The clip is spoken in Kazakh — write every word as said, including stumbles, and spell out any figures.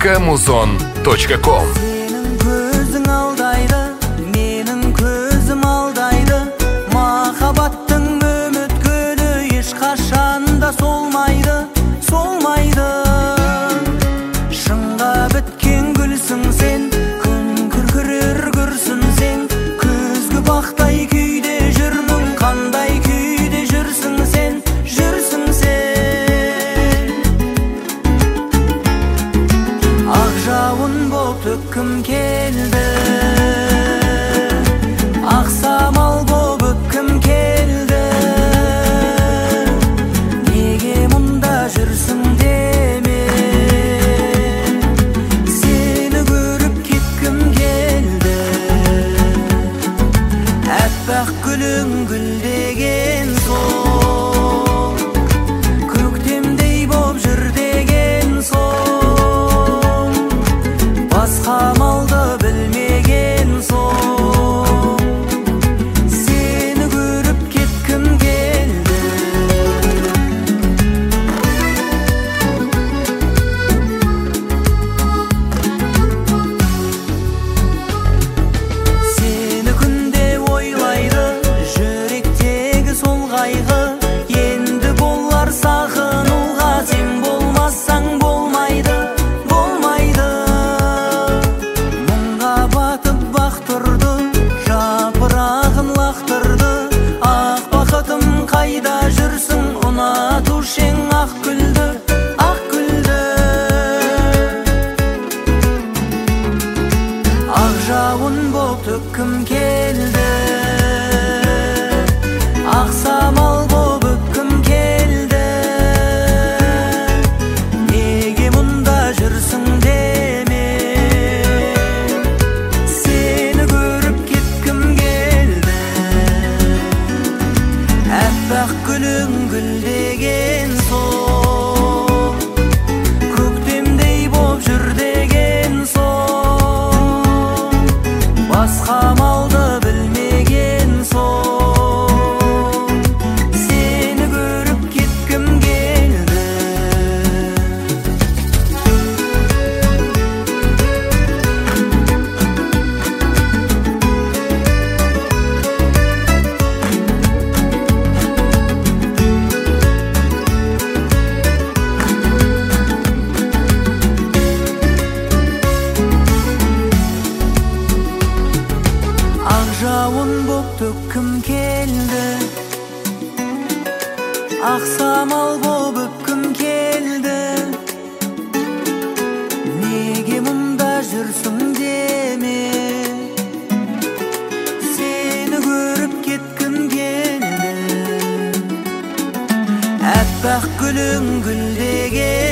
точка музон точка ком. Сенің көзің алдайды, менің көзім алдайды. Махаббаттың үміт гүлі ешқашанда солмайды, солмайды. Шыңға біткен гүлсің сен, күн күркірер күрсінсең. Күзгі бақтай күйде жүрмін, қандай күйде жүрсің сен, жүрсің сен. Ақ жауын боп төккім келді, ақ самал боп өпкім келді. Неге мұнда жүрсің деме, сені көріп кеткім келді. Әппақ гүлің гүлдеген соң, көктемдей боп жүр деген соң. Басқа малды білмеген соң, сені көріп кеткім келді. Сені күнде ойлайды, жүректегі сол қайғы. Енді болар сағынуға, сен болмасаң болмайды, болмайды. Мұңға батып бақ тұрды, жапырағын лақтырды. Ақ бақытым қайда жүрсің, ұнатушың ақ гүлді, ақ гүлді. Ақ жауын боп төккім келді, ақ самал боп өпкім келді. Неге мұнда жүрсің деме, сені көріп кеткім келді. Әппақ гүлің гүлдеген соң, көктемдей боп жүр деген соң. Басқа малды білмеген соң, сені көріп кеткім келді. Ақ жауын боп төккім келді, ақ самал боп өпкім келді. Неге мұнда жүрсің деме, сені көріп кеткім келді. Әппақ гүлің гүлдеген